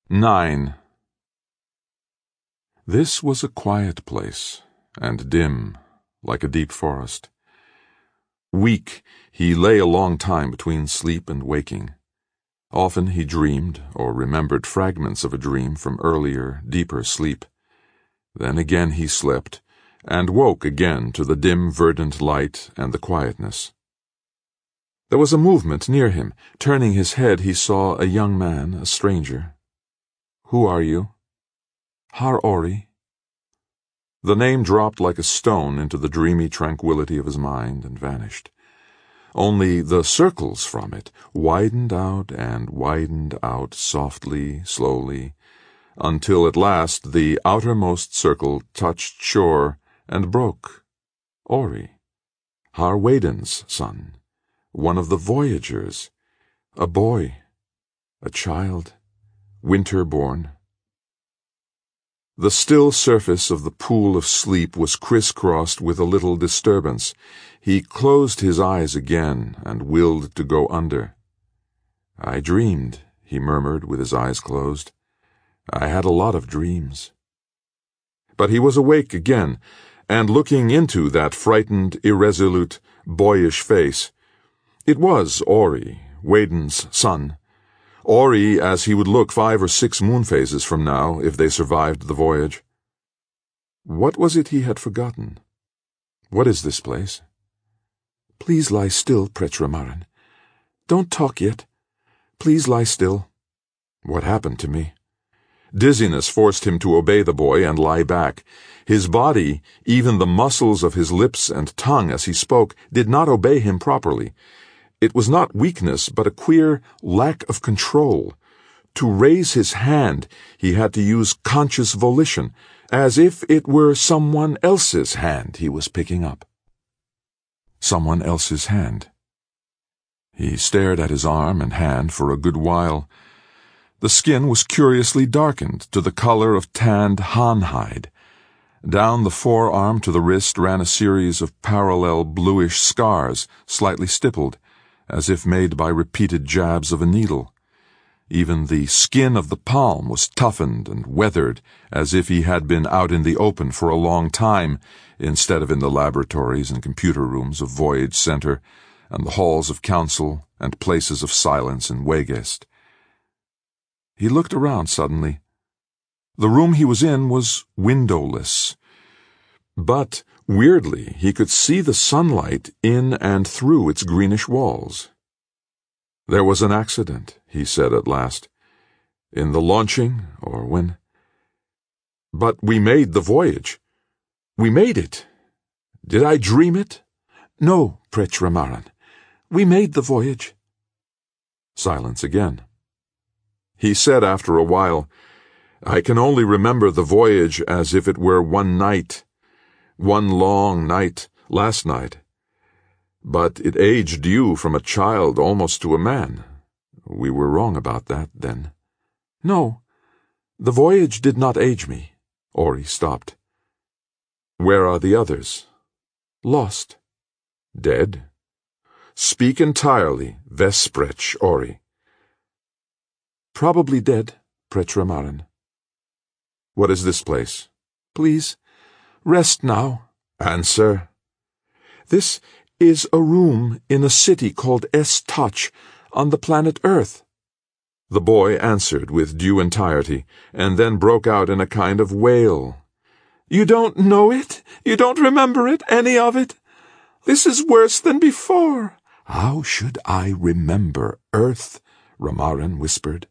9. This was a quiet place, and dim, like a deep forest. Weak, he lay a long time between sleep and waking. Often he dreamed, or remembered fragments of a dream from earlier, deeper sleep. Then again he slept, and woke again to the dim verdant light and the quietness. There was a movement near him. Turning his head, he saw a young man, a stranger. "Who are you?" "Har Ori." The name dropped like a stone into the dreamy tranquility of his mind and vanished. Only the circles from it widened out softly, slowly, until at last the outermost circle touched shore and broke. Ori, Har Weden's son, one of the voyagers, a boy, a child, winter-born. The still surface of the pool of sleep was crisscrossed with a little disturbance. He closed his eyes again and willed to go under. "I dreamed," he murmured with his eyes closed. "I had a lot of dreams." But he was awake again, and looking into that frightened, irresolute, boyish face. It was Ori, Weden's son. Ori as he would look 5 or 6 moon phases from now, if they survived the voyage. What was it he had forgotten? What is this place? "Please lie still, Prech'Ramaran. Don't talk yet. Please lie still." What happened to me? Dizziness forced him to obey the boy and lie back. His body, even the muscles of his lips and tongue as he spoke, did not obey him properly. It was not weakness, but a queer lack of control. To raise his hand, he had to use conscious volition, as if it were someone else's hand he was picking up. Someone else's hand. He stared at his arm and hand for a good while. The skin was curiously darkened to the color of tanned Han hide. Down the forearm to the wrist ran a series of parallel bluish scars, slightly stippled, as if made by repeated jabs of a needle. Even the skin of the palm was toughened and weathered, as if he had been out in the open for a long time, instead of in the laboratories and computer rooms of Voyage Center, and the halls of council and places of silence in Wegest. He looked around suddenly. The room he was in was windowless, but weirdly, he could see the sunlight in and through its greenish walls. "There was an accident," he said at last. "In the launching, or when? But we made the voyage. We made it. Did I dream it?" "No, Prech'Ramaran. We made the voyage." Silence again. He said after a while, "I can only remember the voyage as if it were one night. One long night, last night. But it aged you from a child almost to a man. We were wrong about that, then." "No, the voyage did not age me." Ori stopped. "Where are the others?" "Lost." "Dead?" "Speak entirely, Vesprech, Ori." "Probably dead, Prech'Ramaran." "What is this place?" "Please, rest now." "Answer." "This is a room in a city called Es-Toch, on the planet Earth." The boy answered with due entirety, and then broke out in a kind of wail. "You don't know it? You don't remember it, any of it? This is worse than before." "How should I remember Earth?" Ramaran whispered.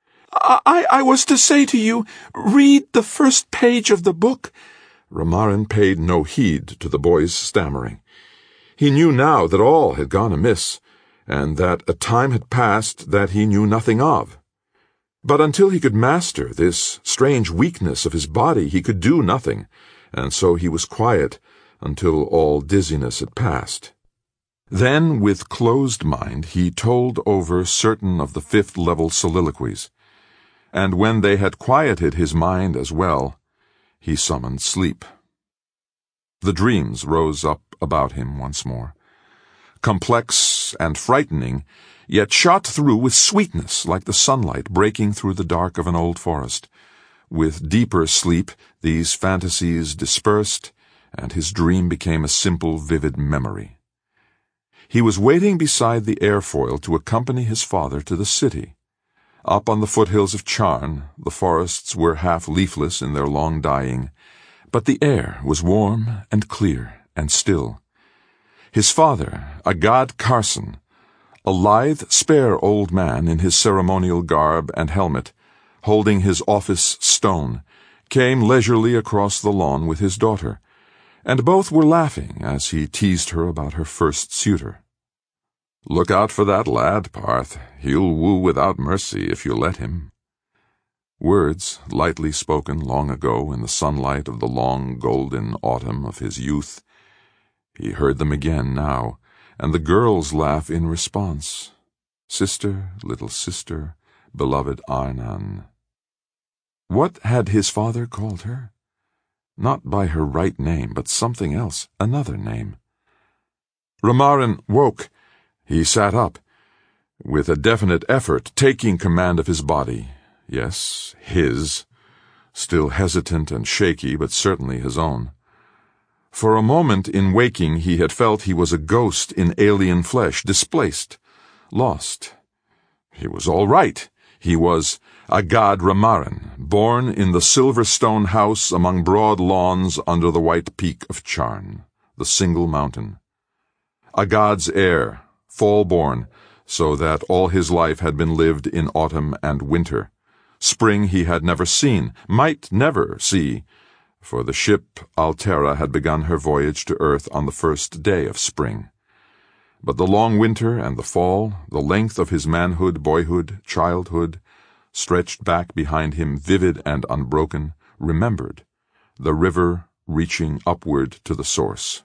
I was to say to you, read the first page of the book." Ramaran paid no heed to the boy's stammering. He knew now that all had gone amiss, and that a time had passed that he knew nothing of. But until he could master this strange weakness of his body, he could do nothing, and so he was quiet until all dizziness had passed. Then, with closed mind, he told over certain of the 5th-level soliloquies, and when they had quieted his mind as well, he summoned sleep. The dreams rose up about him once more. Complex and frightening, yet shot through with sweetness like the sunlight breaking through the dark of an old forest. With deeper sleep, these fantasies dispersed, and his dream became a simple, vivid memory. He was waiting beside the airfoil to accompany his father to the city. Up on the foothills of Charn, the forests were half leafless in their long dying, but the air was warm and clear and still. His father, Agad Carson, a lithe, spare old man in his ceremonial garb and helmet, holding his office stone, came leisurely across the lawn with his daughter, and both were laughing as he teased her about her first suitor. "Look out for that lad, Parth. He'll woo without mercy if you let him." Words lightly spoken long ago in the sunlight of the long golden autumn of his youth. He heard them again now, and the girls laugh in response. Sister, little sister, beloved Arnan. What had his father called her? Not by her right name, but something else, another name. Ramaran woke. He sat up, with a definite effort, taking command of his body. Yes, his. Still hesitant and shaky, but certainly his own. For a moment in waking he had felt he was a ghost in alien flesh, displaced, lost. He was all right. He was Agad Ramaran, born in the Silverstone house among broad lawns under the white peak of Charn, the single mountain. Agad's heir, fall-born, so that all his life had been lived in autumn and winter. Spring he had never seen, might never see, for the ship Altera had begun her voyage to Earth on the first day of spring. But the long winter and the fall, the length of his manhood, boyhood, childhood, stretched back behind him vivid and unbroken, remembered, the river reaching upward to the source.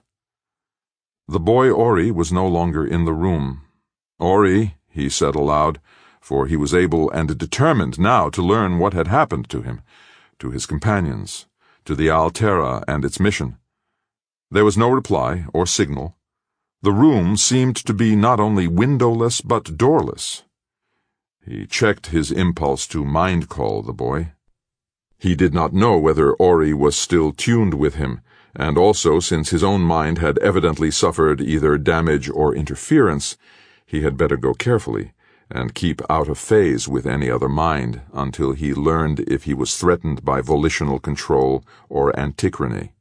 The boy Ori was no longer in the room. "Ori," he said aloud, for he was able and determined now to learn what had happened to him, to his companions, to the Altera and its mission. There was no reply or signal. The room seemed to be not only windowless but doorless. He checked his impulse to mind-call the boy. He did not know whether Ori was still tuned with him, and also, since his own mind had evidently suffered either damage or interference, he had better go carefully, and keep out of phase with any other mind until he learned if he was threatened by volitional control or antichrony.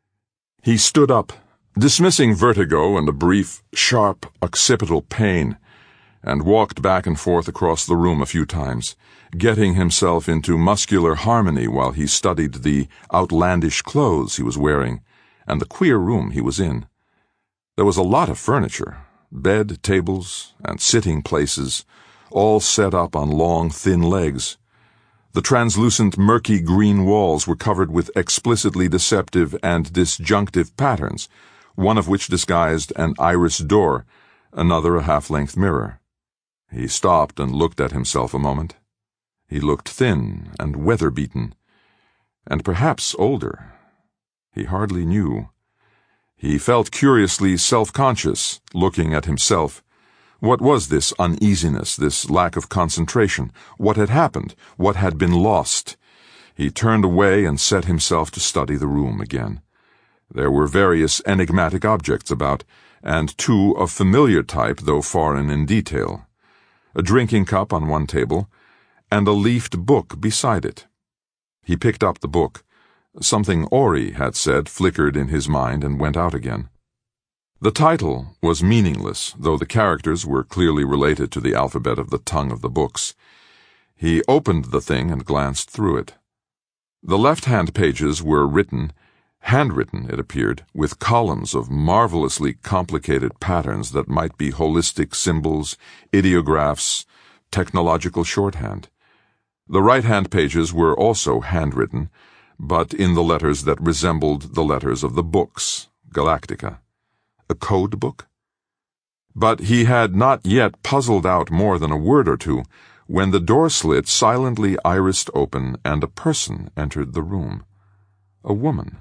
He stood up, dismissing vertigo and a brief, sharp occipital pain, and walked back and forth across the room a few times, getting himself into muscular harmony while he studied the outlandish clothes he was wearing and the queer room he was in. There was a lot of furniture, bed, tables, and sitting places, all set up on long, thin legs. The translucent, murky green walls were covered with explicitly deceptive and disjunctive patterns, one of which disguised an iris door, another a half-length mirror. He stopped and looked at himself a moment. He looked thin and weather-beaten, and perhaps older. He hardly knew. He felt curiously self-conscious, looking at himself. What was this uneasiness, this lack of concentration? What had happened? What had been lost? He turned away and set himself to study the room again. There were various enigmatic objects about, and two of familiar type, though foreign in detail. A drinking cup on one table, and a leafed book beside it. He picked up the book. Something Ori had said flickered in his mind and went out again. The title was meaningless, though the characters were clearly related to the alphabet of the tongue of the books. He opened the thing and glanced through it. The left-hand pages were written, handwritten, it appeared, with columns of marvelously complicated patterns that might be holistic symbols, ideographs, technological shorthand. The right-hand pages were also handwritten, but in the letters that resembled the letters of the books, Galactica. A code book? But he had not yet puzzled out more than a word or two when the door slit silently irised open and a person entered the room. A woman.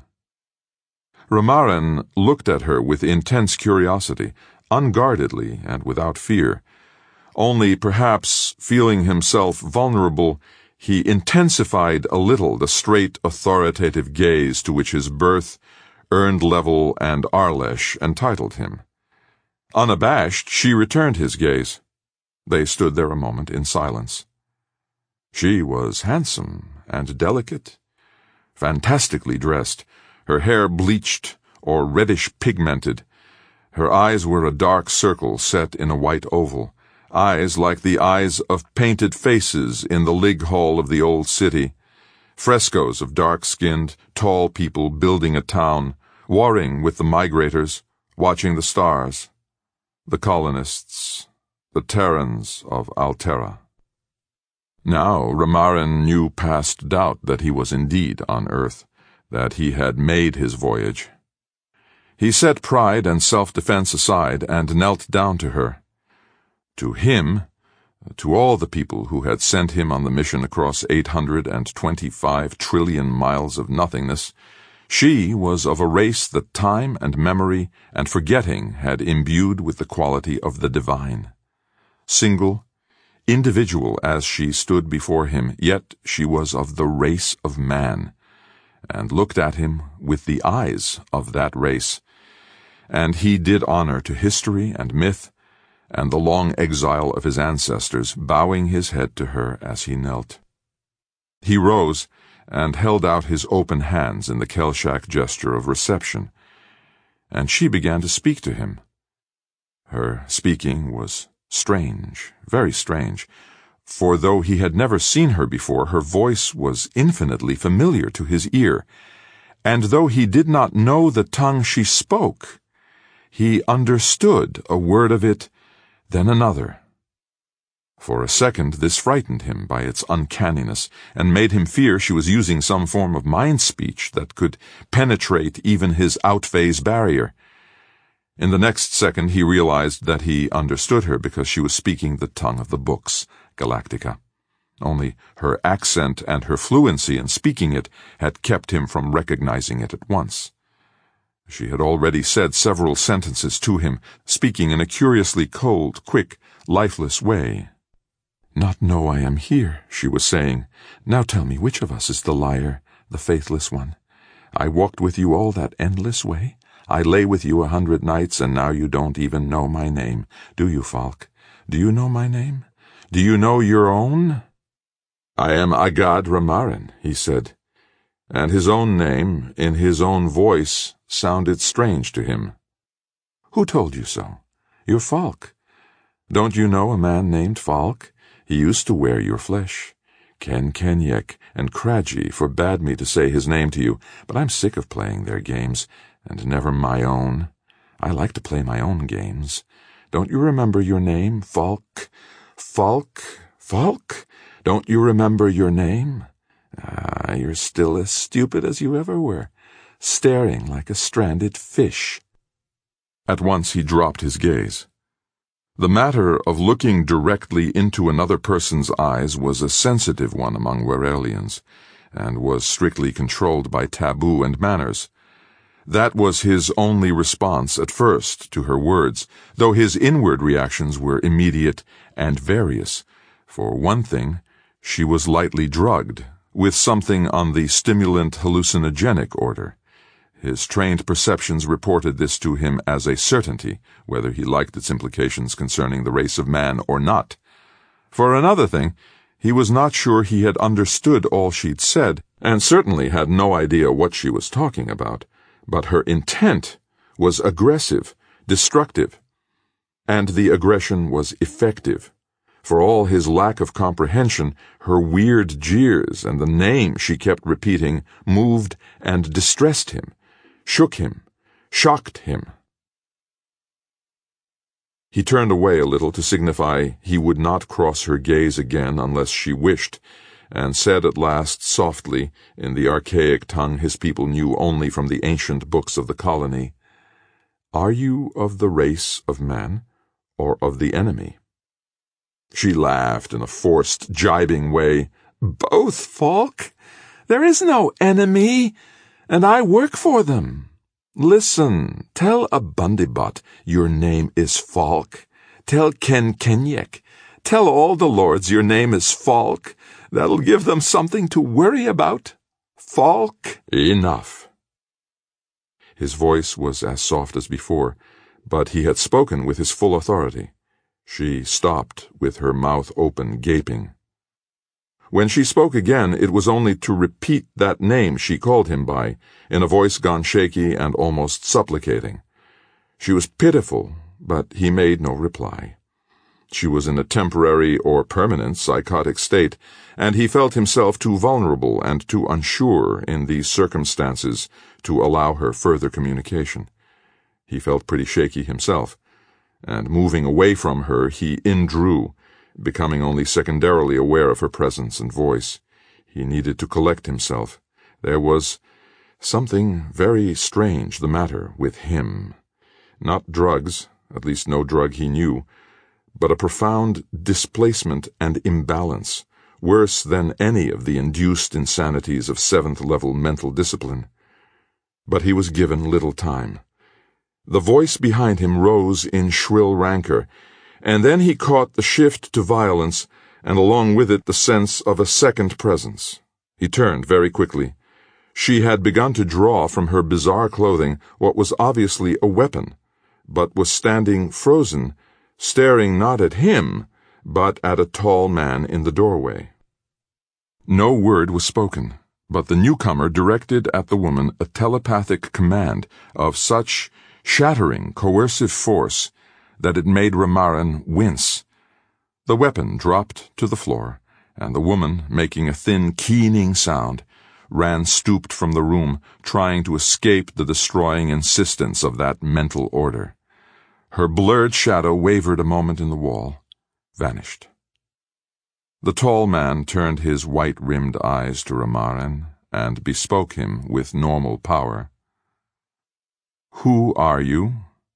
Ramaran looked at her with intense curiosity, unguardedly and without fear. only perhaps feeling himself vulnerable, he intensified a little the straight, authoritative gaze to which his birth, earned level, and Arlesh entitled him. Unabashed, she returned his gaze. They stood there a moment in silence. She was handsome and delicate, fantastically dressed, her hair bleached or reddish pigmented. Her eyes were a dark circle set in a white oval, eyes like the eyes of painted faces in the Lig Hall of the old city, frescoes of dark-skinned, tall people building a town, warring with the migrators, watching the stars, the colonists, the Terrans of Alterra. Now Remarin knew past doubt that he was indeed on Earth, that he had made his voyage. He set pride and self-defense aside and knelt down to her. To him, to all the people who had sent him on the mission across 825 trillion miles of nothingness, she was of a race that time and memory and forgetting had imbued with the quality of the divine. Single, individual as she stood before him, yet she was of the race of man, and looked at him with the eyes of that race, and he did honor to history and myth and the long exile of his ancestors, bowing his head to her as he knelt. He rose and held out his open hands in the Kelshak gesture of reception, and she began to speak to him. Her speaking was strange, very strange, for though he had never seen her before, her voice was infinitely familiar to his ear, and though he did not know the tongue she spoke, he understood a word of it, then another. For a second this frightened him by its uncanniness, and made him fear she was using some form of mind speech that could penetrate even his outphase barrier. In the next second he realized that he understood her because she was speaking the tongue of the books, Galactica. Only her accent and her fluency in speaking it had kept him from recognizing it at once. She had already said several sentences to him, speaking in a curiously cold, quick, lifeless way. "Not know I am here," she was saying. "Now tell me, which of us is the liar, the faithless one? I walked with you all that endless way. I lay with you 100 nights, and now you don't even know my name. Do you, Falk? Do you know my name? Do you know your own?" "I am Agad Remarin," he said, and his own name, in his own voice, sounded strange to him. "Who told you so? You're Falk. Don't you know a man named Falk? He used to wear your flesh. Ken Kenyek and Kraji forbade me to say his name to you, but I'm sick of playing their games, and never my own. I like to play my own games. Don't you remember your name, Falk? Falk? Falk? Don't you remember your name? Ah, you're still as stupid as you ever were, staring like a stranded fish." At once he dropped his gaze. The matter of looking directly into another person's eyes was a sensitive one among Werelians, and was strictly controlled by taboo and manners. That was his only response at first to her words, though his inward reactions were immediate and various. For one thing, she was lightly drugged, with something on the stimulant hallucinogenic order. His trained perceptions reported this to him as a certainty, whether he liked its implications concerning the race of man or not. For another thing, he was not sure he had understood all she'd said, and certainly had no idea what she was talking about. But her intent was aggressive, destructive, and the aggression was effective. For all his lack of comprehension, her weird jeers and the name she kept repeating moved and distressed him, shook him, shocked him. He turned away a little to signify he would not cross her gaze again unless she wished, and said at last softly, in the archaic tongue his people knew only from the ancient books of the colony, "Are you of the race of man, or of the enemy?" She laughed in a forced, jibing way. "Both, Falk. There is no enemy, and I work for them. Listen, tell a Bundibot your name is Falk. Tell Ken Kenyek Tell all the lords your name is Falk. That'll give them something to worry about. Falk." "Enough." His voice was as soft as before, but he had spoken with his full authority. She stopped, with her mouth open, gaping. When she spoke again, it was only to repeat that name she called him by, in a voice gone shaky and almost supplicating. She was pitiful, but he made no reply. She was in a temporary or permanent psychotic state, and he felt himself too vulnerable and too unsure in these circumstances to allow her further communication. He felt pretty shaky himself, and moving away from her, he indrew, becoming only secondarily aware of her presence and voice. He needed to collect himself. There was something very strange the matter with him. Not drugs, at least no drug he knew, but a profound displacement and imbalance, worse than any of the induced insanities of seventh-level mental discipline. But he was given little time. The voice behind him rose in shrill rancor, and then he caught the shift to violence, and along with it the sense of a second presence. He turned very quickly. She had begun to draw from her bizarre clothing what was obviously a weapon, but was standing frozen, staring not at him, but at a tall man in the doorway. No word was spoken, but the newcomer directed at the woman a telepathic command of such shattering, coercive force that it made Ramaran wince. The weapon dropped to the floor, and the woman, making a thin, keening sound, ran stooped from the room, trying to escape the destroying insistence of that mental order. Her blurred shadow wavered a moment in the wall, vanished. The tall man turned his white-rimmed eyes to Ramaran and bespoke him with normal power. "Who are you?"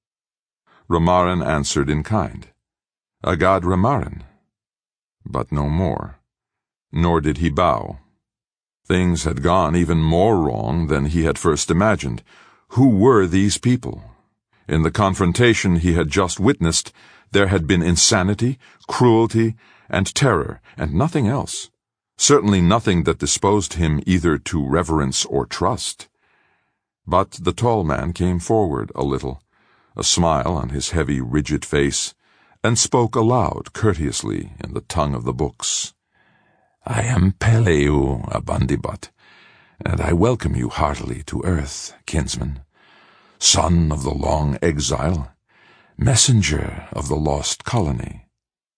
Ramaran answered in kind. "Agad Ramaran." But no more. Nor did he bow. Things had gone even more wrong than he had first imagined. Who were these people? In the confrontation he had just witnessed, there had been insanity, cruelty, and terror, and nothing else. Certainly nothing that disposed him either to reverence or trust. But the tall man came forward a little, a smile on his heavy, rigid face, and spoke aloud, courteously, in the tongue of the books. "I am Peleu Abandibut, and I welcome you heartily to earth, kinsman, son of the long exile, messenger of the lost colony."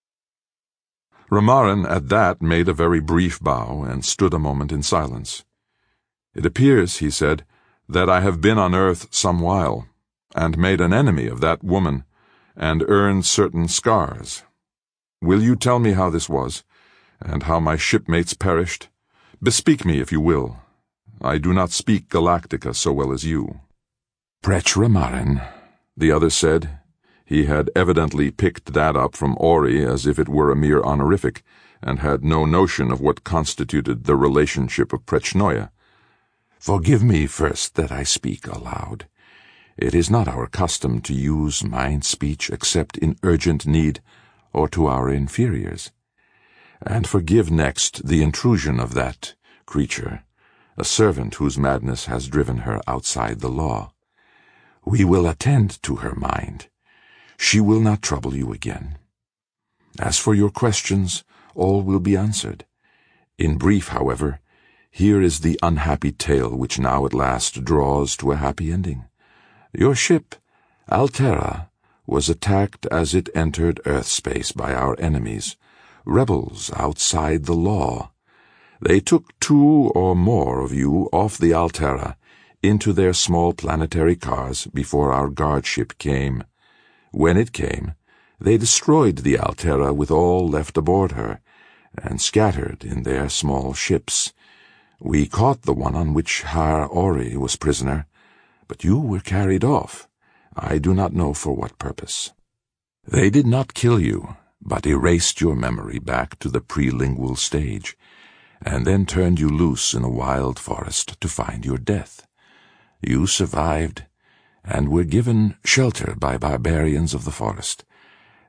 Ramaran at that made a very brief bow and stood a moment in silence. "It appears," he said, "that I have been on earth some while, and made an enemy of that woman, and earned certain scars. Will you tell me how this was, and how my shipmates perished? Bespeak me if you will. I do not speak Galactica so well as you." "Prech Ramaran," the other said. He had evidently picked that up from Ori as if it were a mere honorific, and had no notion of what constituted the relationship of Prechnoia. "Forgive me first that I speak aloud. It is not our custom to use mind speech except in urgent need or to our inferiors. And forgive next the intrusion of that creature, a servant whose madness has driven her outside the law. We will attend to her mind. She will not trouble you again. As for your questions, all will be answered. In brief, however, here is the unhappy tale which now at last draws to a happy ending. Your ship, Altera, was attacked as it entered Earth space by our enemies, rebels outside the law. They took 2 or more of you off the Altera into their small planetary cars before our guard ship came. When it came, they destroyed the Altera with all left aboard her, and scattered in their small ships. We caught the one on which Har Ori was prisoner, but you were carried off. I do not know for what purpose. They did not kill you, but erased your memory back to the prelingual stage, and then turned you loose in a wild forest to find your death. You survived, and were given shelter by barbarians of the forest,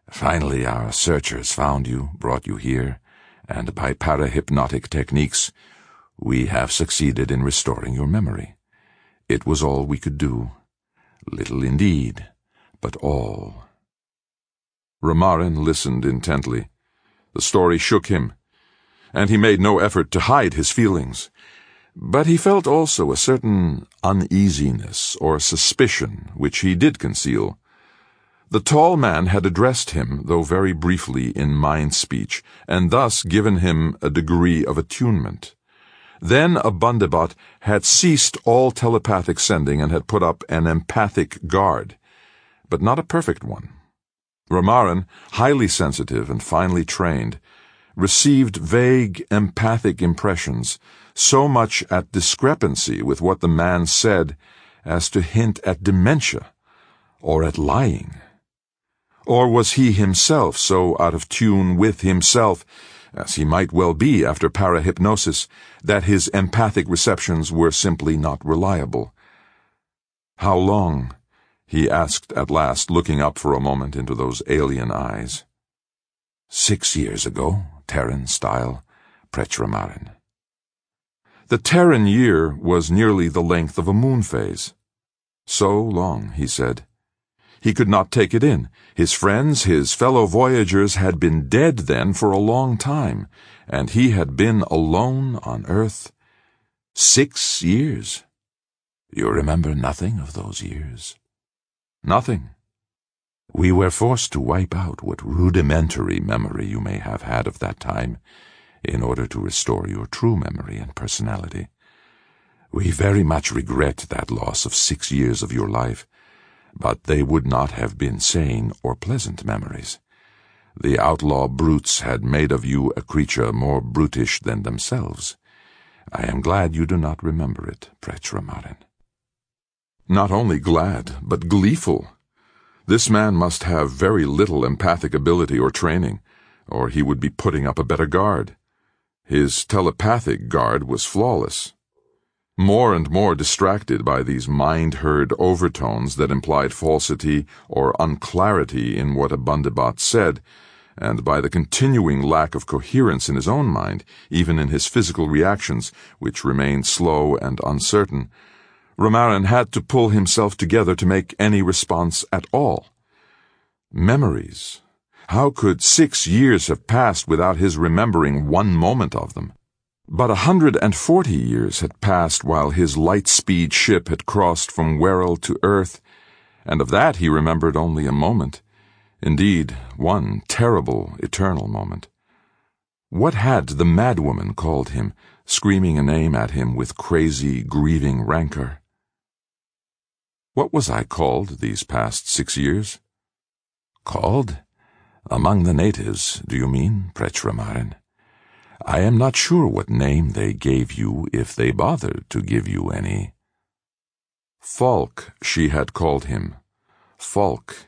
Finally, our searchers found you, brought you here, and by parahypnotic techniques, we have succeeded in restoring your memory. It was all we could do. Little indeed, but all. Ramarin listened intently. The story shook him, and he made no effort to hide his feelings. But he felt also a certain uneasiness or suspicion, which he did conceal. The tall man had addressed him, though very briefly, in mind-speech, and thus given him a degree of attunement. Then Abundabot had ceased all telepathic sending and had put up an empathic guard, but not a perfect one. Ramarin, highly sensitive and finely trained, received vague empathic impressions, so much at discrepancy with what the man said as to hint at dementia or at lying. Or was he himself so out of tune with himself, as he might well be after parahypnosis, that his empathic receptions were simply not reliable? How long? He asked at last, looking up for a moment into those alien eyes. 6 years ago, Terran style, Prech Ramarin. The Terran year was nearly the length of a moon phase. So long, he said. He could not take it in. His friends, his fellow voyagers, had been dead then for a long time, and he had been alone on Earth 6 years. You remember nothing of those years? Nothing. We were forced to wipe out what rudimentary memory you may have had of that time in order to restore your true memory and personality. We very much regret that loss of 6 years of your life, but they would not have been sane or pleasant memories. The outlaw brutes had made of you a creature more brutish than themselves. I am glad you do not remember it, Prech Ramarin. Not only glad, but gleeful. This man must have very little empathic ability or training, or he would be putting up a better guard. His telepathic guard was flawless. More and more distracted by these mind-heard overtones that implied falsity or unclarity in what Abundabot said, and by the continuing lack of coherence in his own mind, even in his physical reactions, which remained slow and uncertain, Ramarin had to pull himself together to make any response at all. Memories. How could 6 years have passed without his remembering one moment of them? But 140 years had passed while his light-speed ship had crossed from Werrell to Earth, and of that he remembered only a moment. Indeed, one terrible, eternal moment. What had the madwoman called him, screaming a name at him with crazy, grieving rancor? What was I called these past 6 years? Called? Among the natives, do you mean, Prech Ramarin? I am not sure what name they gave you, if they bothered to give you any. Falk, she had called him. Falk.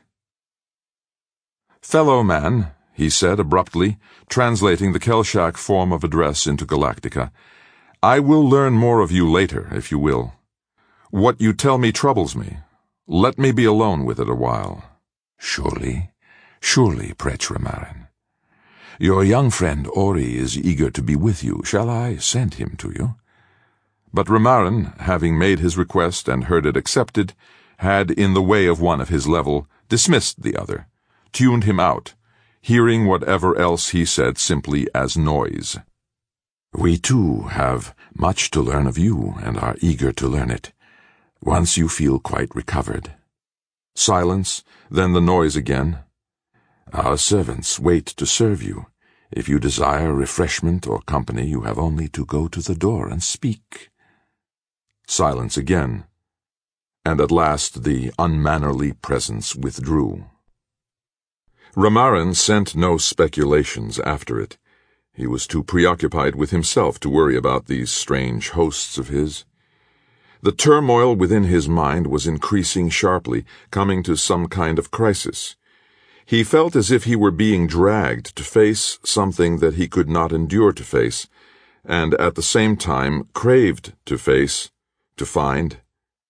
Fellow man, he said abruptly, translating the Kelshak form of address into Galactica, I will learn more of you later, if you will. What you tell me troubles me. Let me be alone with it a while. Surely, Prech Ramarin. Your young friend Ori is eager to be with you. Shall I send him to you? But Ramarin, having made his request and heard it accepted, had, in the way of one of his level, dismissed the other, tuned him out, hearing whatever else he said simply as noise. We too have much to learn of you and are eager to learn it, once you feel quite recovered. Silence, then the noise again. Our servants wait to serve you. If you desire refreshment or company, you have only to go to the door and speak. Silence again, and at last the unmannerly presence withdrew. Ramarin sent no speculations after it. He was too preoccupied with himself to worry about these strange hosts of his. The turmoil within his mind was increasing sharply, coming to some kind of crisis. He felt as if he were being dragged to face something that he could not endure to face, and at the same time craved to face, to find.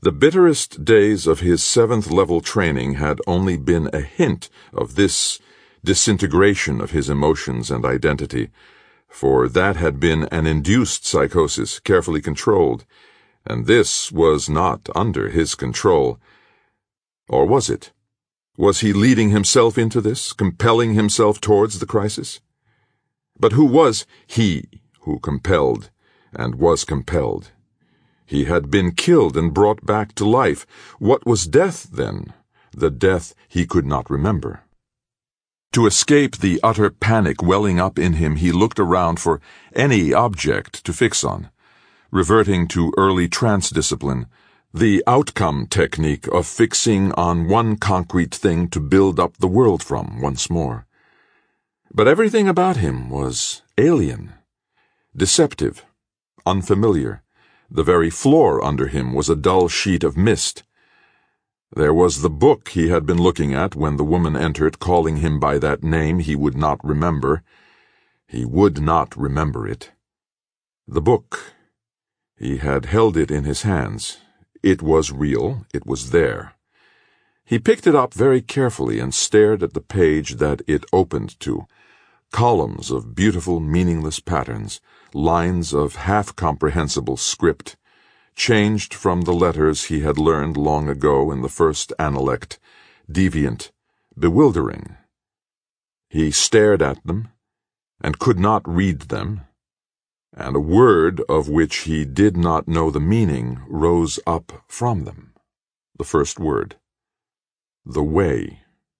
The bitterest days of his 7th-level training had only been a hint of this disintegration of his emotions and identity, for that had been an induced psychosis, carefully controlled, and this was not under his control. Or was it? Was he leading himself into this, compelling himself towards the crisis? But who was he who compelled and was compelled? He had been killed and brought back to life. What was death, then? The death he could not remember. To escape the utter panic welling up in him, he looked around for any object to fix on, reverting to early trance discipline, the outcome technique of fixing on one concrete thing to build up the world from once more. But everything about him was alien, deceptive, unfamiliar. The very floor under him was a dull sheet of mist. There was the book he had been looking at when the woman entered, calling him by that name he would not remember. He would not remember it. The book. He had held it in his hands. It was real. It was there. He picked it up very carefully and stared at the page that it opened to. Columns of beautiful, meaningless patterns, lines of half-comprehensible script, changed from the letters he had learned long ago in the first analect, deviant, bewildering. He stared at them, and could not read them, and a word of which he did not know the meaning rose up from them. The first word. The way.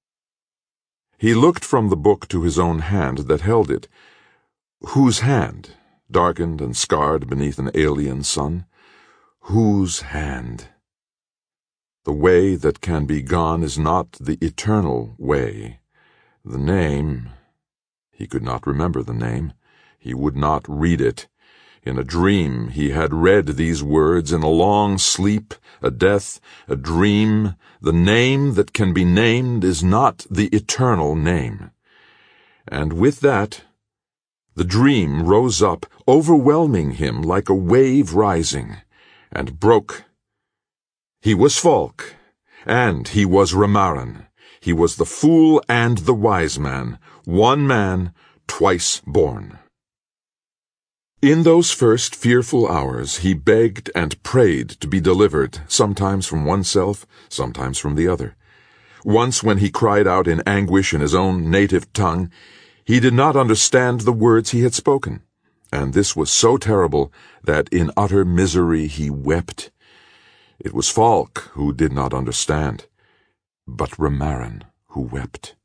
He looked from the book to his own hand that held it. Whose hand, darkened and scarred beneath an alien sun? Whose hand? The way that can be gone is not the eternal way. The name... He could not remember the name. He would not read it. In a dream he had read these words, in a long sleep, a death, a dream. The name that can be named is not the eternal name. And with that, the dream rose up, overwhelming him like a wave rising, and broke. He was Falk, and he was Remarin. He was the fool and the wise man, one man, twice born. In those first fearful hours he begged and prayed to be delivered, sometimes from oneself, sometimes from the other. Once when he cried out in anguish in his own native tongue, he did not understand the words he had spoken, and this was so terrible that in utter misery he wept. It was Falk who did not understand, but Remarin who wept.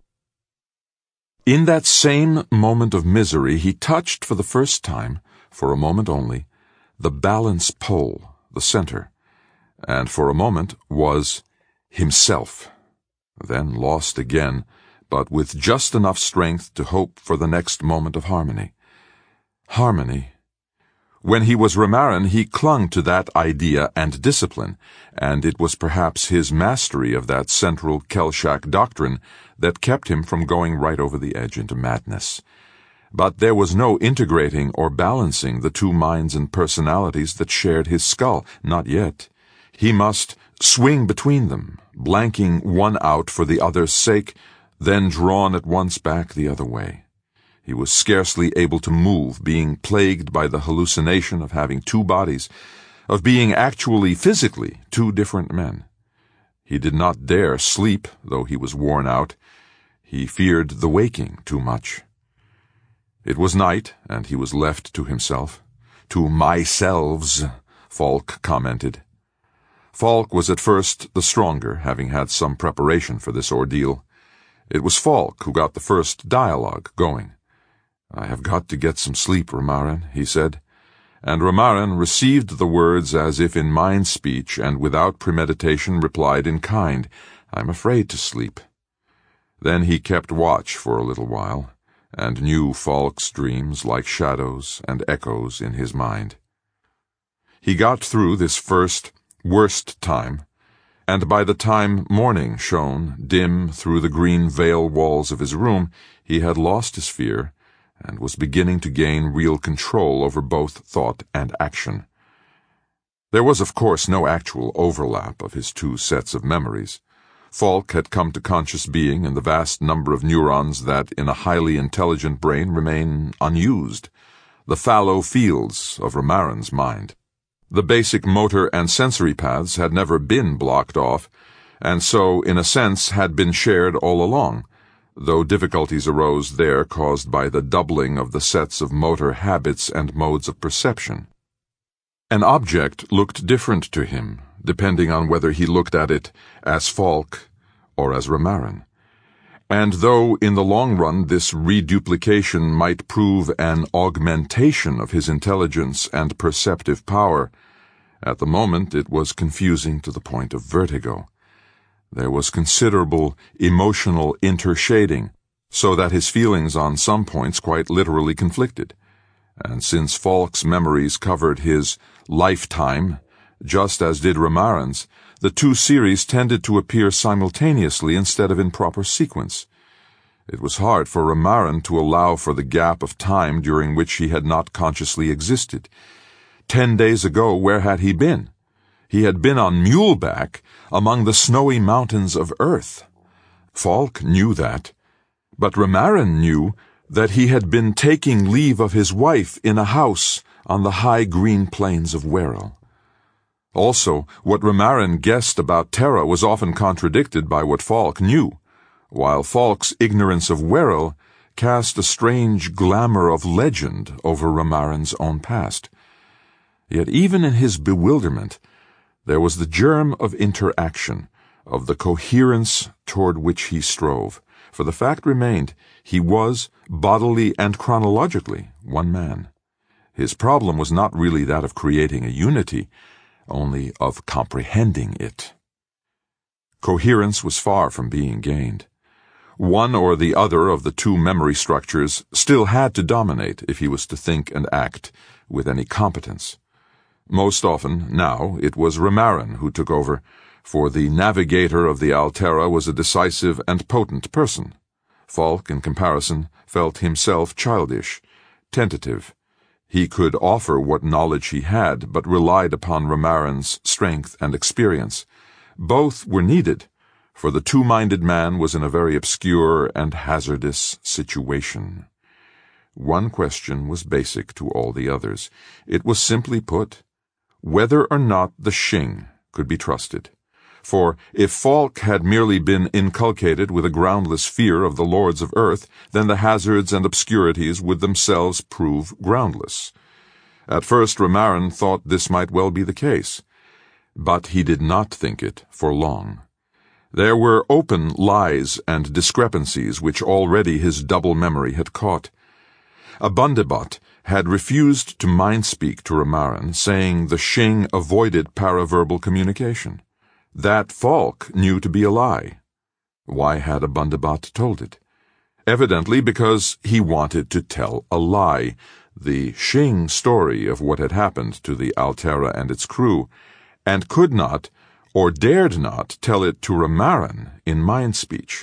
In that same moment of misery he touched for the first time, for a moment only, the balance pole, the center, and for a moment was himself, then lost again, but with just enough strength to hope for the next moment of harmony. Harmony. When he was Remarin, he clung to that idea and discipline, and it was perhaps his mastery of that central Kelshak doctrine that kept him from going right over the edge into madness. But there was no integrating or balancing the two minds and personalities that shared his skull, not yet. He must swing between them, blanking one out for the other's sake, then drawn at once back the other way. He was scarcely able to move, being plagued by the hallucination of having two bodies, of being actually physically two different men. He did not dare sleep, though he was worn out. He feared the waking too much. It was night, and he was left to himself. To myselves, Falk commented. Falk was at first the stronger, having had some preparation for this ordeal. It was Falk who got the first dialogue going. "I have got to get some sleep, Remarin," he said, and Remarin received the words as if in mind speech and without premeditation replied in kind, "I'm afraid to sleep." Then he kept watch for a little while, and knew Falk's dreams like shadows and echoes in his mind. He got through this first, worst time, and by the time morning shone dim through the green veil walls of his room, he had lost his fear and was beginning to gain real control over both thought and action. There was, of course, no actual overlap of his two sets of memories. Falk had come to conscious being in the vast number of neurons that, in a highly intelligent brain, remain unused, the fallow fields of Remarren's mind. The basic motor and sensory paths had never been blocked off, and so, in a sense, had been shared all along, though difficulties arose there caused by the doubling of the sets of motor habits and modes of perception. An object looked different to him, depending on whether he looked at it as Falk or as Remarren. And though in the long run this reduplication might prove an augmentation of his intelligence and perceptive power, at the moment it was confusing to the point of vertigo. There was considerable emotional intershading, so that his feelings on some points quite literally conflicted. And since Falk's memories covered his lifetime, just as did Remarren's, the two series tended to appear simultaneously instead of in proper sequence. It was hard for Remarren to allow for the gap of time during which he had not consciously existed. 10 days ago, where had he been? He had been on muleback among the snowy mountains of Earth. Falk knew that, but Remarren knew that he had been taking leave of his wife in a house on the high green plains of Werrel. Also, what Remarren guessed about Terra was often contradicted by what Falk knew, while Falk's ignorance of Werrel cast a strange glamour of legend over Remarren's own past. Yet even in his bewilderment, there was the germ of interaction, of the coherence toward which he strove, for the fact remained, he was, bodily and chronologically, one man. His problem was not really that of creating a unity, only of comprehending it. Coherence was far from being gained. One or the other of the two memory structures still had to dominate if he was to think and act with any competence. Most often, now, it was Remarren who took over, for the navigator of the Altera was a decisive and potent person. Falk, in comparison, felt himself childish, tentative. He could offer what knowledge he had, but relied upon Remarren's strength and experience. Both were needed, for the two-minded man was in a very obscure and hazardous situation. One question was basic to all the others. It was simply put, whether or not the Shing could be trusted. For if Falk had merely been inculcated with a groundless fear of the lords of earth, then the hazards and obscurities would themselves prove groundless. At first Remarren thought this might well be the case, but he did not think it for long. There were open lies and discrepancies which already his double memory had caught. Abundabot had refused to mind-speak to Remarren, saying the Shing avoided paraverbal communication. That Falk knew to be a lie. Why had Abundabot told it? Evidently because he wanted to tell a lie, the Shing story of what had happened to the Altera and its crew, and could not, or dared not, tell it to Remarren in mind-speech.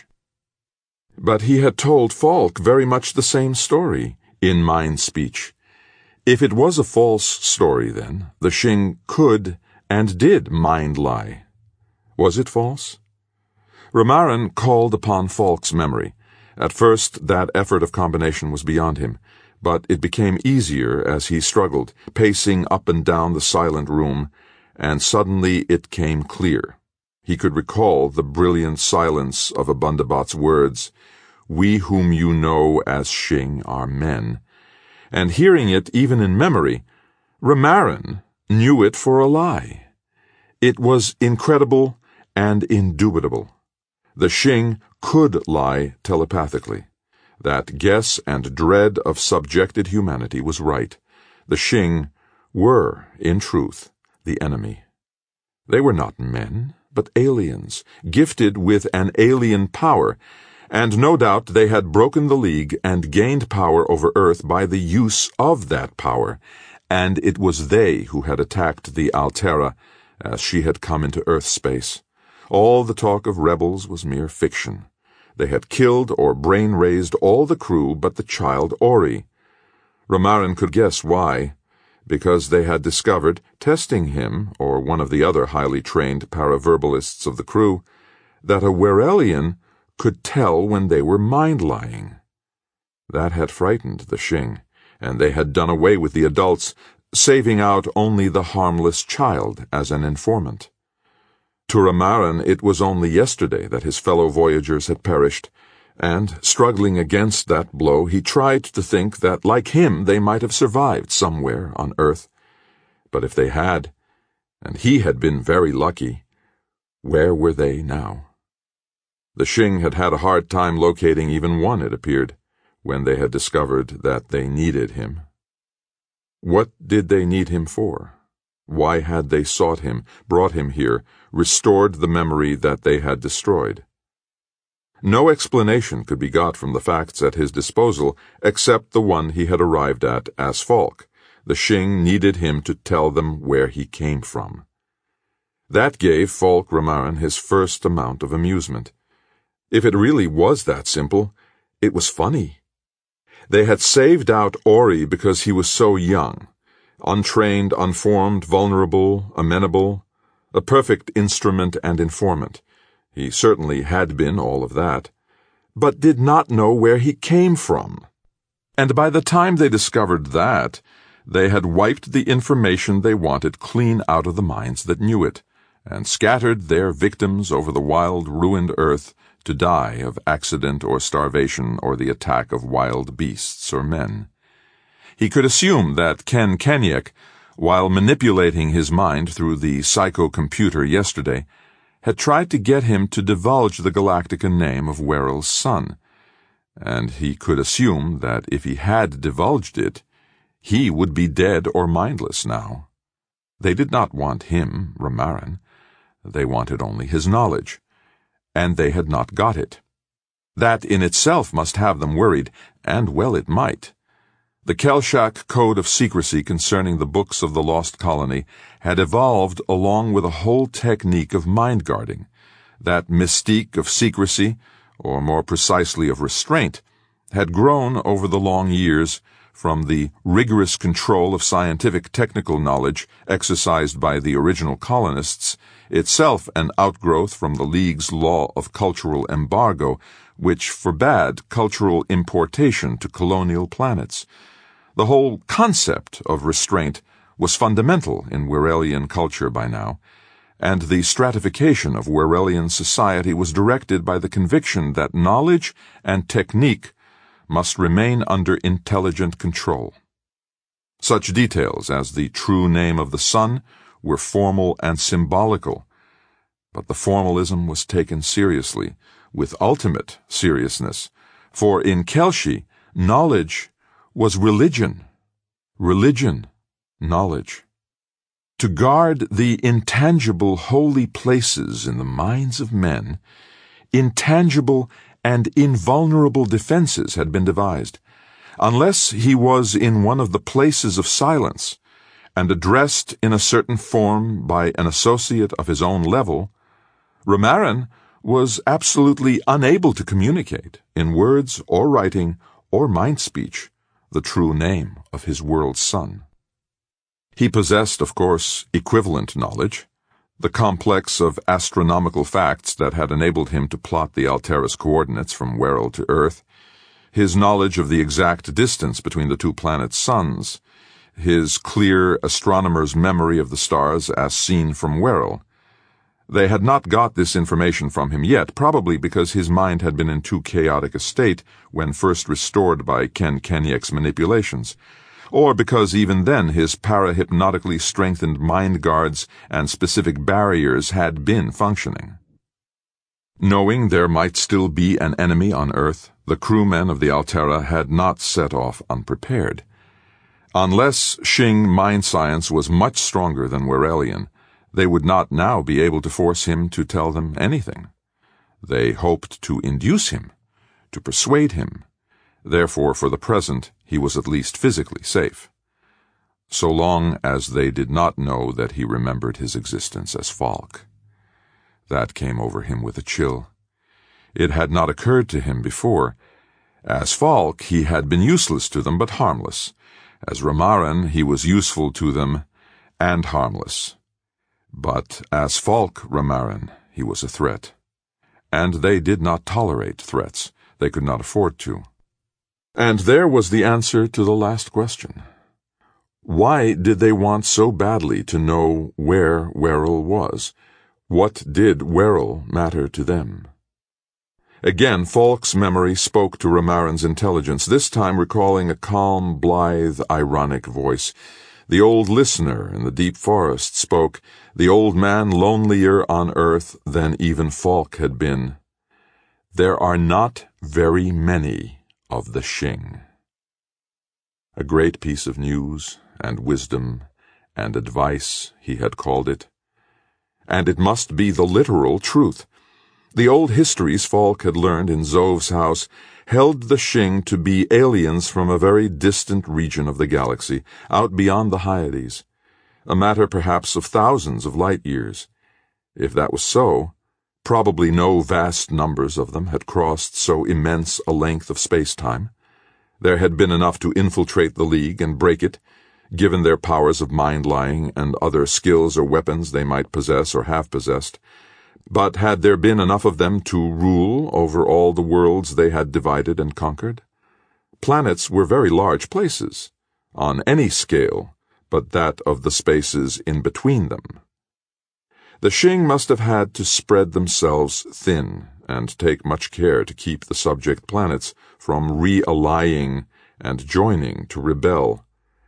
But he had told Falk very much the same story, in mind-speech. If it was a false story, then, the Shing could and did mind-lie. Was it false? Remarren called upon Falk's memory. At first, that effort of combination was beyond him, but it became easier as he struggled, pacing up and down the silent room, and suddenly it came clear. He could recall the brilliant silence of Abundabot's words, "We whom you know as Shing are men," and hearing it even in memory, Remarren knew it for a lie. It was incredible and indubitable. The Shing could lie telepathically. That guess and dread of subjected humanity was right. The Shing were, in truth, the enemy. They were not men, but aliens, gifted with an alien power, and no doubt they had broken the League and gained power over Earth by the use of that power, and it was they who had attacked the Altera as she had come into Earth space. All the talk of rebels was mere fiction. They had killed or brain-razed all the crew but the child Ori. Remarren could guess why. because they had discovered, testing him or one of the other highly trained paraverbalists of the crew, that a Werelian could tell when they were mind-lying. That had frightened the Shing, and they had done away with the adults, saving out only the harmless child as an informant. To Ramaran it was only yesterday that his fellow voyagers had perished, and, struggling against that blow, he tried to think that, like him, they might have survived somewhere on Earth. But if they had, and he had been very lucky, where were they now? The Shing had had a hard time locating even one, it appeared, when they had discovered that they needed him. What did they need him for? Why had they sought him, brought him here, restored the memory that they had destroyed? No explanation could be got from the facts at his disposal except the one he had arrived at as Falk. The Shing needed him to tell them where he came from. That gave Falk Ramaran his first amount of amusement. If it really was that simple, it was funny. They had saved out Ori because he was so young, untrained, unformed, vulnerable, amenable, a perfect instrument and informant. He certainly had been all of that, but did not know where he came from. And by the time they discovered that, they had wiped the information they wanted clean out of the minds that knew it, and scattered their victims over the wild, ruined earth to die of accident or starvation or the attack of wild beasts or men. He could assume that Ken Kenyek, while manipulating his mind through the psychocomputer yesterday, had tried to get him to divulge the Galactica name of Werel's son, and he could assume that if he had divulged it, he would be dead or mindless now. They did not want him, Ramaran. They wanted only his knowledge, and they had not got it. That in itself must have them worried, and well it might. The Kelshak Code of Secrecy concerning the books of the Lost Colony had evolved along with a whole technique of mind-guarding. That mystique of secrecy, or more precisely of restraint, had grown over the long years from the rigorous control of scientific technical knowledge exercised by the original colonists, itself an outgrowth from the League's law of cultural embargo, which forbade cultural importation to colonial planets. The whole concept of restraint was fundamental in Werelian culture by now, and the stratification of Werelian society was directed by the conviction that knowledge and technique must remain under intelligent control. Such details as the true name of the sun were formal and symbolical, but the formalism was taken seriously, with ultimate seriousness, for in Kelshi, knowledge was religion. Religion, knowledge. To guard the intangible holy places in the minds of men, intangible and invulnerable defenses had been devised. Unless he was in one of the places of silence, and addressed in a certain form by an associate of his own level, Ramaran was absolutely unable to communicate, in words or writing or mind-speech, the true name of his world's son. He possessed, of course, equivalent knowledge, the complex of astronomical facts that had enabled him to plot the Alteris coordinates from Werel to Earth, his knowledge of the exact distance between the two planets' suns, his clear astronomer's memory of the stars as seen from Werel. They had not got this information from him yet, probably because his mind had been in too chaotic a state when first restored by Ken Kenyek's manipulations, or because even then his parahypnotically strengthened mind guards and specific barriers had been functioning. Knowing there might still be an enemy on Earth, the crewmen of the Altera had not set off unprepared. Unless Shing mind science was much stronger than Werelian, they would not now be able to force him to tell them anything. They hoped to induce him, to persuade him. Therefore, for the present, he was at least physically safe, so long as they did not know that he remembered his existence as Falk. That came over him with a chill. It had not occurred to him before. As Falk, he had been useless to them but harmless, As Ramaren, he was useful to them and harmless. But as Falk Ramaren, he was a threat. And they did not tolerate threats. They could not afford to. And there was the answer to the last question. Why did they want so badly to know where Werrell was? What did Werrell matter to them? Again, Falk's memory spoke to Ramaren's intelligence, this time recalling a calm, blithe, ironic voice. The old listener in the deep forest spoke, the old man lonelier on earth than even Falk had been. There are not very many of the Shing. A great piece of news and wisdom and advice, he had called it. And it must be the literal truth. The old histories Falk had learned in Zov's house held the Shing to be aliens from a very distant region of the galaxy, out beyond the Hyades, a matter perhaps of thousands of light years. If that was so, probably no vast numbers of them had crossed so immense a length of space-time. There had been enough to infiltrate the League and break it, given their powers of mind-lying and other skills or weapons they might possess or have possessed. But had there been enough of them to rule over all the worlds they had divided and conquered? Planets were very large places, on any scale but that of the spaces in between them. The Shing must have had to spread themselves thin and take much care to keep the subject planets from re-allying and joining to rebel.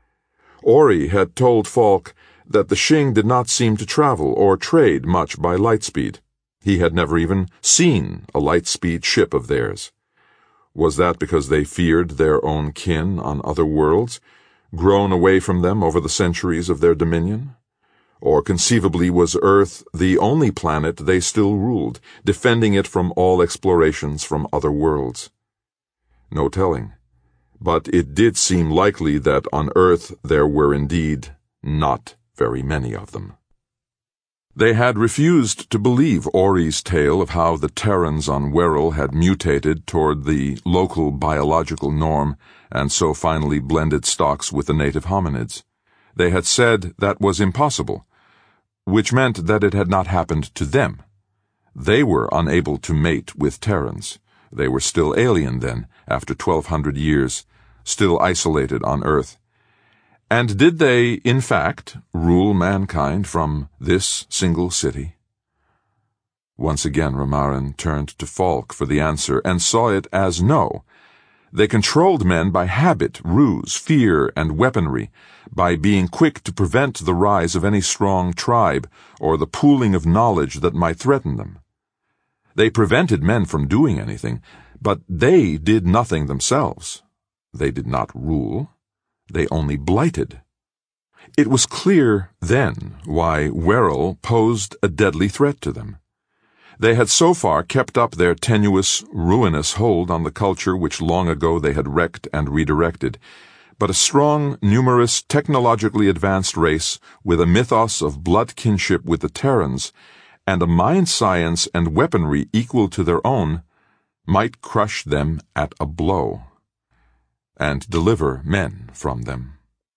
Ori had told Falk that the Shing did not seem to travel or trade much by lightspeed. He had never even seen a light-speed ship of theirs. Was that because they feared their own kin on other worlds, grown away from them over the centuries of their dominion? Or conceivably was Earth the only planet they still ruled, defending it from all explorations from other worlds? No telling. But it did seem likely that on Earth there were indeed not very many of them. They had refused to believe Ori's tale of how the Terrans on Werrell had mutated toward the local biological norm and so finally blended stocks with the native hominids. They had said that was impossible, which meant that it had not happened to them. They were unable to mate with Terrans. They were still alien then, after 1,200 years, still isolated on Earth. And did they, in fact, rule mankind from this single city? Once again Ramaren turned to Falk for the answer, and saw it as no. They controlled men by habit, ruse, fear, and weaponry, by being quick to prevent the rise of any strong tribe or the pooling of knowledge that might threaten them. They prevented men from doing anything, but they did nothing themselves. They did not rule. They only blighted. It was clear then why Werrell posed a deadly threat to them. They had so far kept up their tenuous, ruinous hold on the culture which long ago they had wrecked and redirected, but a strong, numerous, technologically advanced race with a mythos of blood kinship with the Terrans and a mind science and weaponry equal to their own might crush them at a blow and deliver men from them.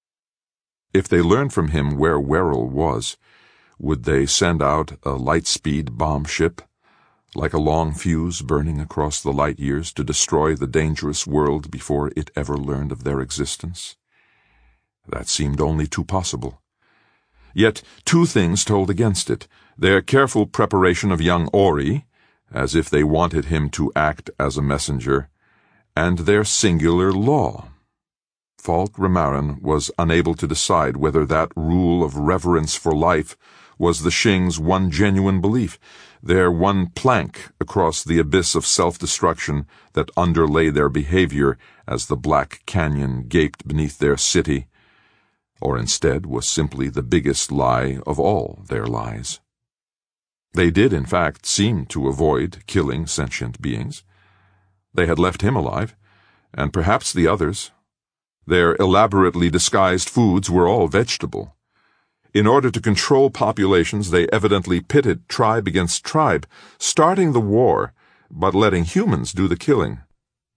If they learned from him where Werrell was, would they send out a light-speed bomb ship, like a long fuse burning across the light years to destroy the dangerous world before it ever learned of their existence? That seemed only too possible. Yet two things told against it: their careful preparation of young Ori, as if they wanted him to act as a messenger, and their singular law. Falk Ramaren was unable to decide whether that rule of reverence for life was the Shing's one genuine belief, their one plank across the abyss of self-destruction that underlay their behavior as the Black Canyon gaped beneath their city, or instead was simply the biggest lie of all their lies. They did, in fact, seem to avoid killing sentient beings. They had left him alive, and perhaps the others. Their elaborately disguised foods were all vegetable. In order to control populations, they evidently pitted tribe against tribe, starting the war, but letting humans do the killing.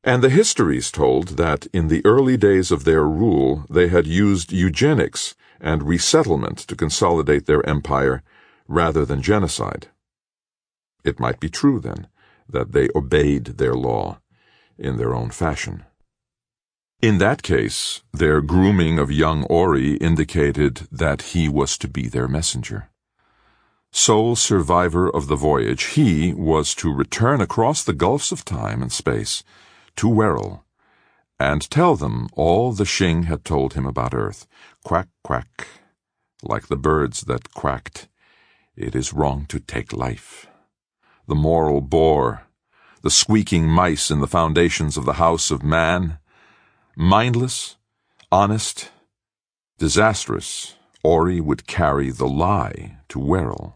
And the histories told that in the early days of their rule they had used eugenics and resettlement to consolidate their empire rather than genocide. It might be true, then, that they obeyed their law in their own fashion. In that case, their grooming of young Ori indicated that he was to be their messenger. Sole survivor of the voyage, he was to return across the gulfs of time and space to Werrell and tell them all the Shing had told him about Earth. Quack, quack. Like the birds that quacked, it is wrong to take life. The moral bore, the squeaking mice in the foundations of the house of man. Mindless, honest, disastrous, Ori would carry the lie to Werrell.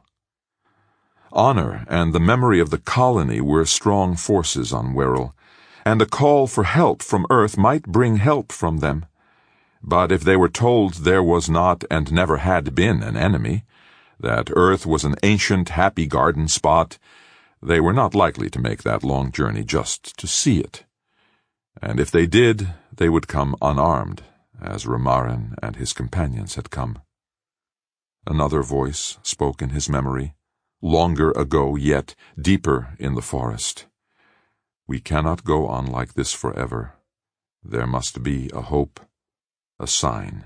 Honor and the memory of the colony were strong forces on Werrell, and a call for help from Earth might bring help from them. But if they were told there was not and never had been an enemy, that Earth was an ancient, happy garden spot, they were not likely to make that long journey just to see it. And if they did, they would come unarmed, as Remarin and his companions had come. Another voice spoke in his memory, longer ago yet deeper in the forest. We cannot go on like this forever. There must be a hope, a sign.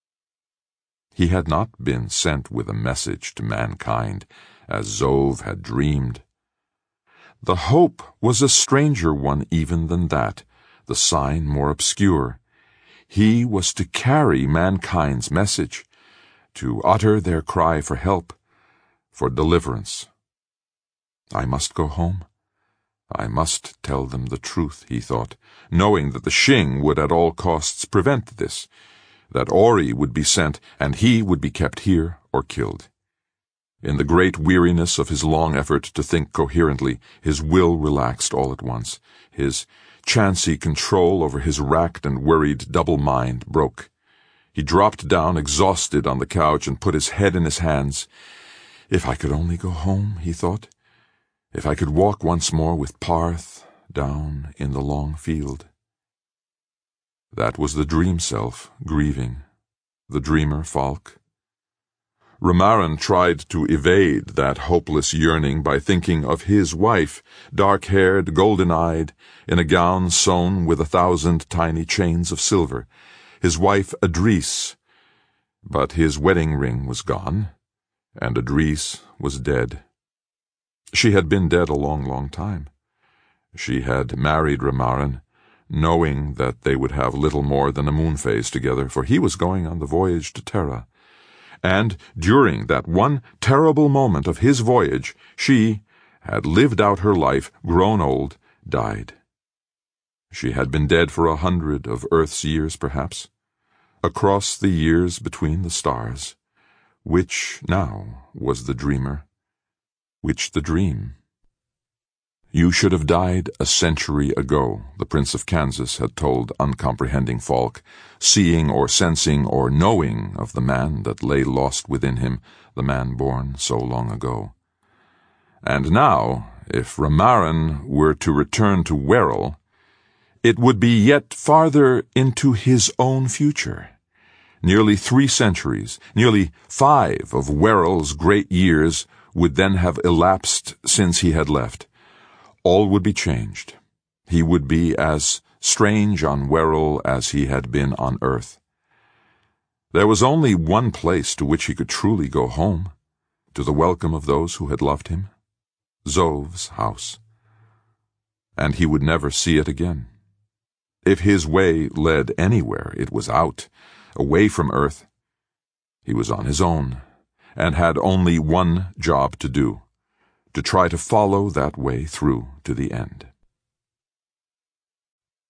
He had not been sent with a message to mankind, as Zov had dreamed. The hope was a stranger one even than that, the sign more obscure. He was to carry mankind's message, to utter their cry for help, for deliverance. I must go home. I must tell them the truth, he thought, knowing that the Shing would at all costs prevent this, that Ori would be sent and he would be kept here or killed. In the great weariness of his long effort to think coherently, his will relaxed all at once. His chancy control over his racked and worried double mind broke. He dropped down exhausted on the couch and put his head in his hands. If I could only go home, he thought. If I could walk once more with Parth down in the long field. That was the dream self grieving, the dreamer Falk. Remarin tried to evade that hopeless yearning by thinking of his wife, dark-haired, golden-eyed, in a gown sewn with 1,000 tiny chains of silver, his wife Adris. But his wedding ring was gone, and Adris was dead. She had been dead a long, long time. She had married Remarin, knowing that they would have little more than a moon phase together, for he was going on the voyage to Terra. And during that one terrible moment of his voyage, she had lived out her life, grown old, died. She had been dead for 100 of Earth's years, perhaps. Across the years between the stars, which now was the dreamer? Which the dream? You should have died a century ago, the Prince of Kansas had told uncomprehending Falk, seeing or sensing or knowing of the man that lay lost within him, the man born so long ago. And now, if Remarin were to return to Werrell, it would be yet farther into his own future. Nearly 3 centuries, nearly 5 of Werrell's great years would then have elapsed since he had left. All would be changed. He would be as strange on Werrell as he had been on Earth. There was only one place to which he could truly go home, to the welcome of those who had loved him, Zov's house. And he would never see it again. If his way led anywhere, it was out, away from Earth. He was on his own, and had only one job to do, to try to follow that way through to the end.